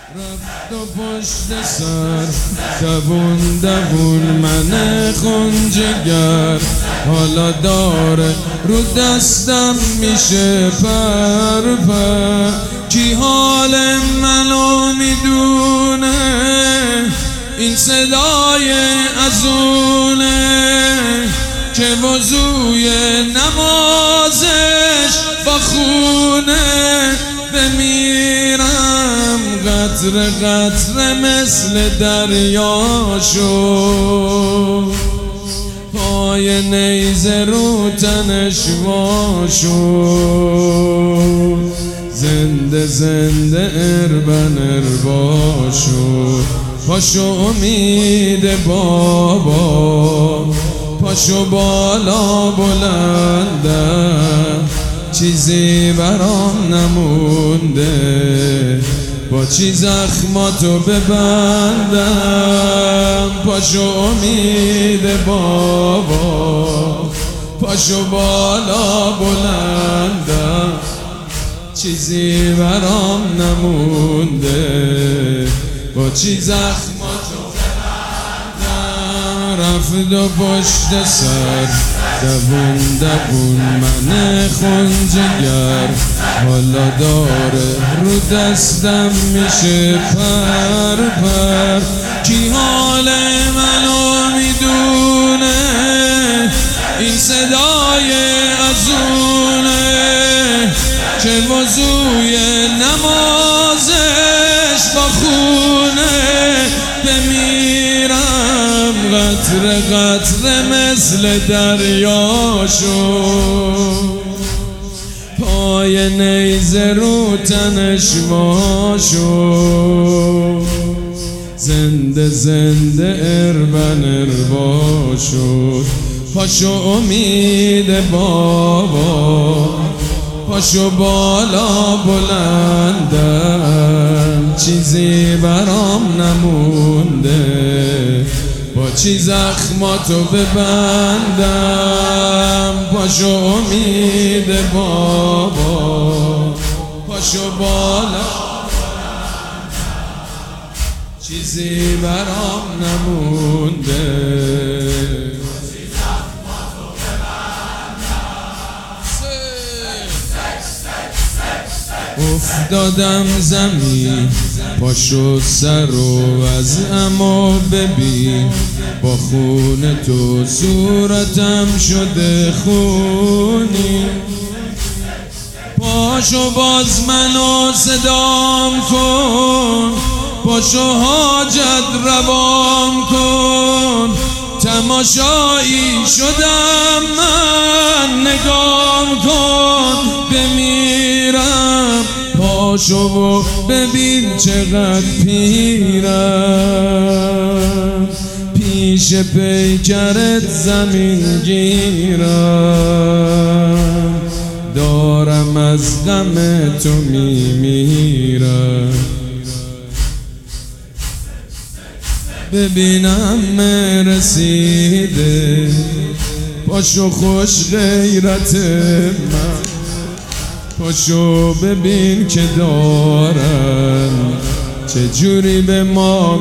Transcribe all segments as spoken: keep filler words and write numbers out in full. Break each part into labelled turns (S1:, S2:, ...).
S1: رفت و پشت سر دوون دوون من خونجگر حالا داره رو دستم میشه پر پر. کی حال منو میدونه این صدای ازونه که وضوی نمازش با خونه بمیرم قطره قطره مثل دریا شد پای نیزه رو تنش وا شد زنده زنده اربن اربا شد. پاشو امید بابا پاشو بالا بلنده چیزی برام نمونده با چی زخماتو ببندم. پاشو امید بابا پاشو بالا بلندم چیزی برام نمونده با چی زخماتو ببندم. رفت و پشت سر دوون دوون من خونجگر حالا داره رو دستم میشه پر پر. کی حال منو میدونه این صدای ازونه که وضوی نمازش با خونه بمیرم قطره قطره مثل دریا شد پای نیزه رو تنش وا شد زنده زنده اربن اربا شد. پاشو امید بابا پاشو بالا بلندم چیزی برام نمونده با چی زخماتو ببندم. پاشو امید بابا پاشو بالا چیزی برام نمونده افتادم زمین پاشو سر رو از اما ببین با خون تو صورتم شده خونی. پاشو باز منو صدام کن پاشو حاجت روام کن تماشایی شدم من نگام کن بمیرم. پاشو و ببین چقدر پیرم پیش پیکرت زمین گیرم دارم از غم تو میمیرم. ببینم رسیده پاشو خوش غیرت من پاشو ببین که دارن چجوری به ما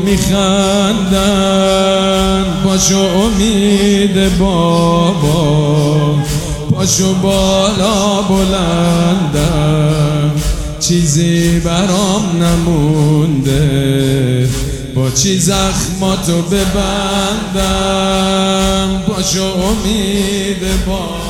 S1: میخندن. پاشو امید بابا پاشو بالا بلندم چیزی برام نمونده با چی زخماتو ببندم. پاشو امید بابا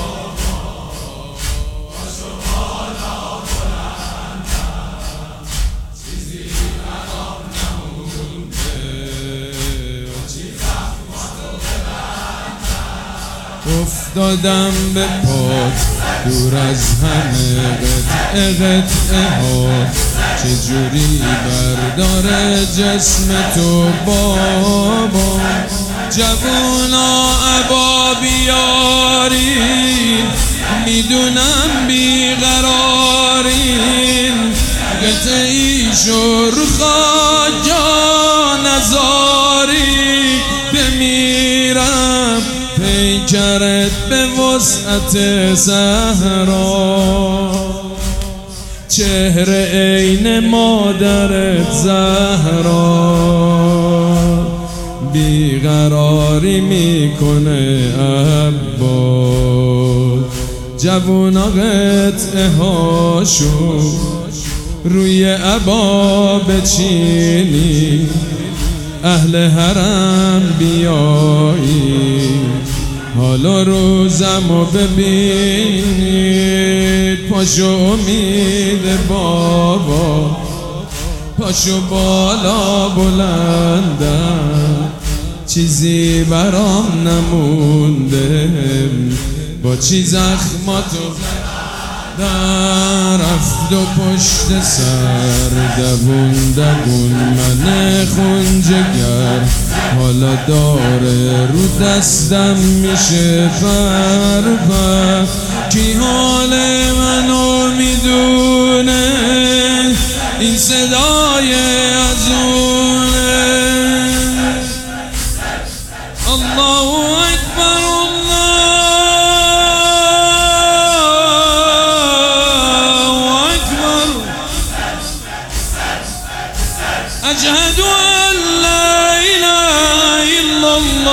S1: افتادم به پات دور از همه قطعه قطعه ها چجوری برداره جسم تو بابا. جوونا عبا بیارین میدونم بیقرارین قطعی شو رو خاک جا نزاری بمیرم پیکرت به وسعت صحرا چهره عین مادرت زهرا بیقراری میکنه عباس. جوونا قطعه هاشو روی عبا بچینی، اهل حرم بیایی حالا روزمو ببینید. پاشو امید بابا، پاشو بالا بلندم، چیزی برام نمونده، با چی زخماتو در رفت و پشت سر دوون دوون من خونجگر، حالا داره رو دستم میشه پر پر. کی حال منو میدونه این صدای ازونه. الله اکبر أشهد أن لا إله إلا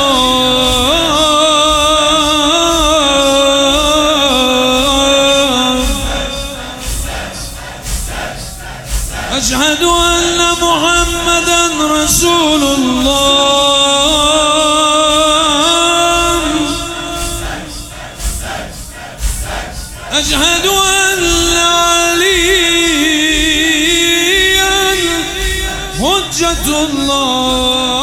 S1: الله، أشهد أن محمدا رسول الله، أشهد أن عليا حجة الله.